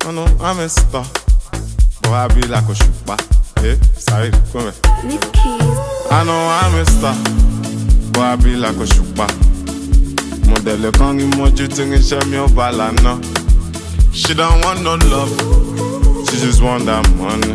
I know I'm a star, but I be like a shupa. Hey, sorry, come here. I know I'm a star, but I be like a shupa. Model can't give much you think and share me a balana. She don't want no love, she just want that money.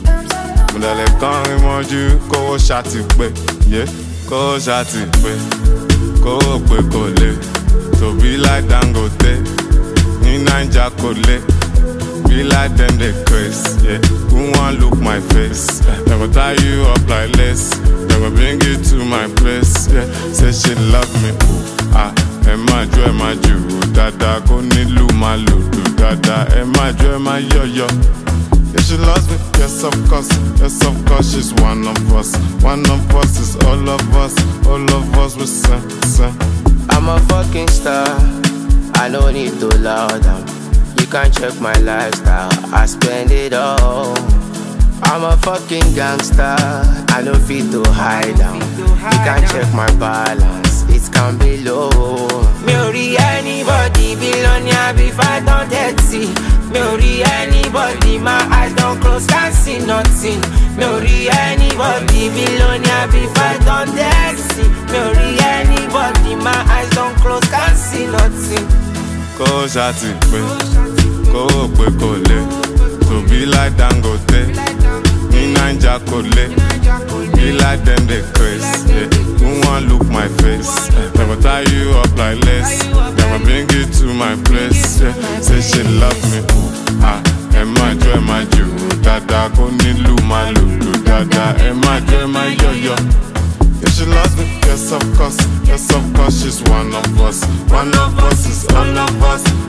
Model can't give much you go shati pe, yeah, go shati pe, go le. To be like Dangote, in Naija Kole. Be like them, they craze, yeah. Who want look my face? They gon' tie you up like lace. They gon' bring you to my place, yeah. Say she love me, ooh, ah. Ema ju, dada. Ko nilu maludu, dada. Ema yo-yo. Yeah, she loves me, yes of course, she's one of us. One of us is all of us we sing. I'm a fucking star, I don't need to loud down. You can't check my lifestyle, I spend it all. I'm a fucking gangster, I don't fit to hide down. You can't check my balance, it can be low. Me ori anybody billionaire before I don't see. Me ori anybody, my eyes don't close, can't see nothing. Me ori anybody billionaire before I don't see. Me ori anybody, my eyes don't close, can't see nothing. Go shati pe, go le. To be like Dangote, in Naija Kole. Be like them, they craze, yeah. Who want look my face? They gon' tie you up like lace. They gon' bring you to my place, yeah. Say she love me, ooh, ah. Ema ju, dada. Ko nilu maludu, dada. Ema yo-yo. If she loves me, yes of course, she's one of us. One of us is all of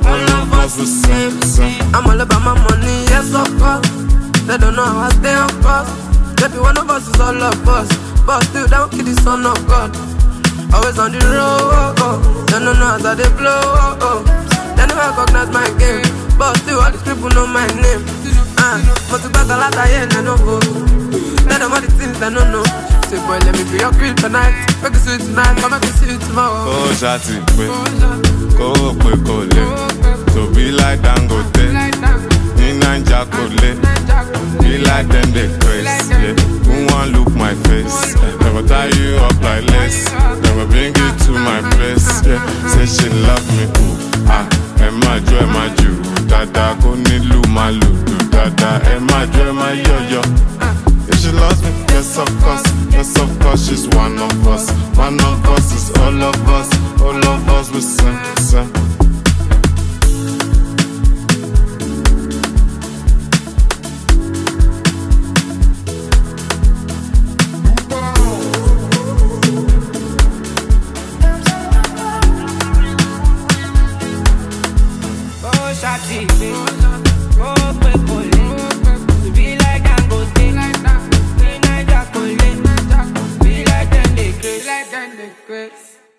us we sing. I'm all about my money, yes of course. They don't know how I stay on course. Maybe one of us is all of us, but still don't kill the son of God. Always on the road, they don't know how they blow, They never recognize my game, but still all these people know my name. But to back a lot of years, they don't go. They don't know the things they don't know. Say boy, let me be your queen tonight. Make it sweet tonight, come make it sweet tomorrow. Go shati pe, go le. To be like Dangote, in Naija Kole. Be like them, they craze, yeah. Who want look my face? They gon' tie you up like lace. They gon' bring you to my place, yeah. Say she love me, ooh, ah. Ema ju, dada. Ko nilu maludu, dada. Ema yo-yo. If she loves me, yes of course, she's one of us. One of us is all of us we sing. Be like Dangote, in Naija Kole. Be like them, they craze.